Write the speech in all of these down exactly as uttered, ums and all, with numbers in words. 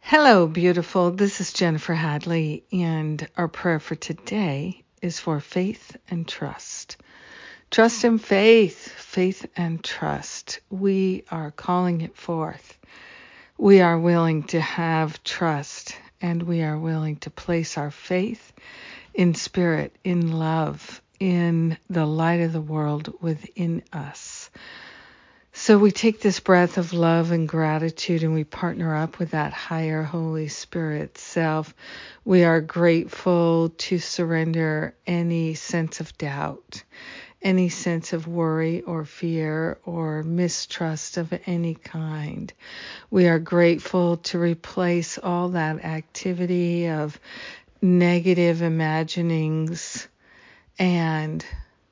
Hello, beautiful. This is Jennifer Hadley, and our prayer for today is for faith and trust. Trust and faith, faith and trust. We are calling it forth. We are willing to have trust, and we are willing to place our faith in spirit, in love, in the light of the world within us. So we take this breath of love and gratitude and we partner up with that higher Holy Spirit self. We are grateful to surrender any sense of doubt, any sense of worry or fear or mistrust of any kind. We are grateful to replace all that activity of negative imaginings and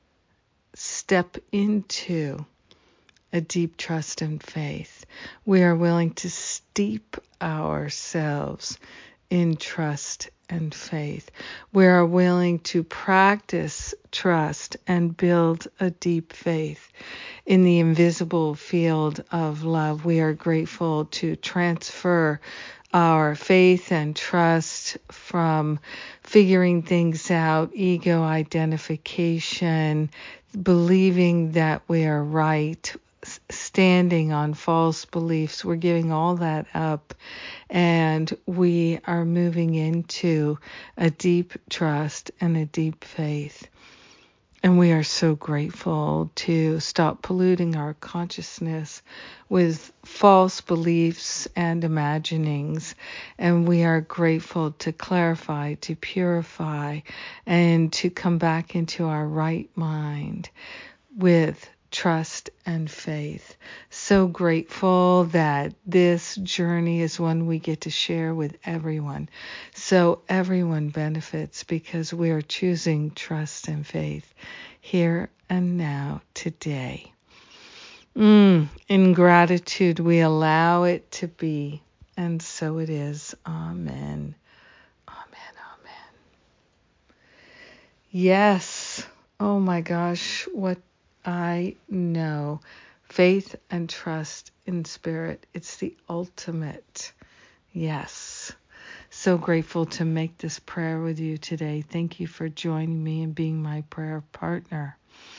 step into a deep trust and faith. We are willing to steep ourselves in trust and faith. We are willing to practice trust and build a deep faith in the invisible field of love. We are grateful to transfer our faith and trust from figuring things out, ego identification, believing that we are right, standing on false beliefs. We're giving all that up, and we are moving into a deep trust and a deep faith. And we are so grateful to stop polluting our consciousness with false beliefs and imaginings. And we are grateful to clarify, to purify, and to come back into our right mind with trust and faith. So grateful that this journey is one we get to share with everyone. So everyone benefits because we are choosing trust and faith here and now today. Mm, in gratitude, we allow it to be. And so it is. Amen. Amen. Amen. Yes. Oh my gosh. What I know. Faith and trust in spirit. It's the ultimate. Yes. So grateful to make this prayer with you today. Thank you for joining me and being my prayer partner.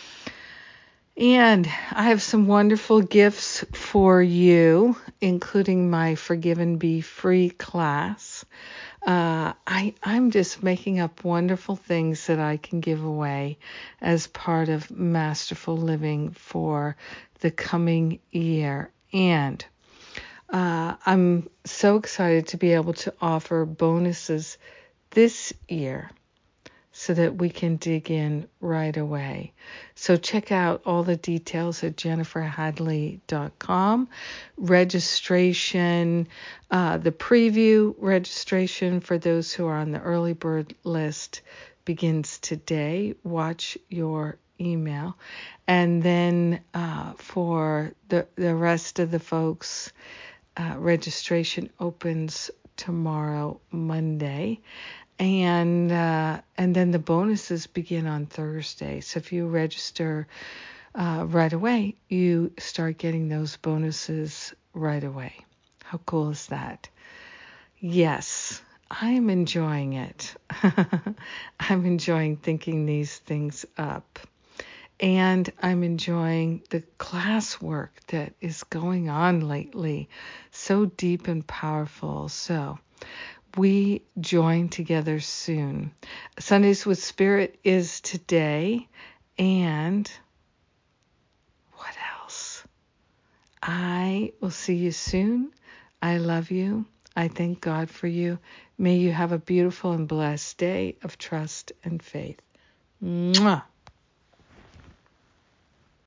And I have some wonderful gifts for you, including my Forgive and Be Free class. Uh, I, I'm just making up wonderful things that I can give away as part of Masterful Living for the coming year. And uh, I'm so excited to be able to offer bonuses this year so that we can dig in right away. So check out all the details at jennifer hadley dot com. Registration, uh, the preview registration for those who are on the early bird list begins today. Watch your email. And then uh, for the, the rest of the folks, uh, registration opens tomorrow, Monday. And uh, and then the bonuses begin on Thursday. So if you register uh, right away, you start getting those bonuses right away. How cool is that? Yes, I am enjoying it. I'm enjoying thinking these things up. And I'm enjoying the classwork that is going on lately. So deep and powerful. So we join together soon. Sundays with Spirit is today. And what else? I will see you soon. I love you. I thank God for you. May you have a beautiful and blessed day of trust and faith. Mwah.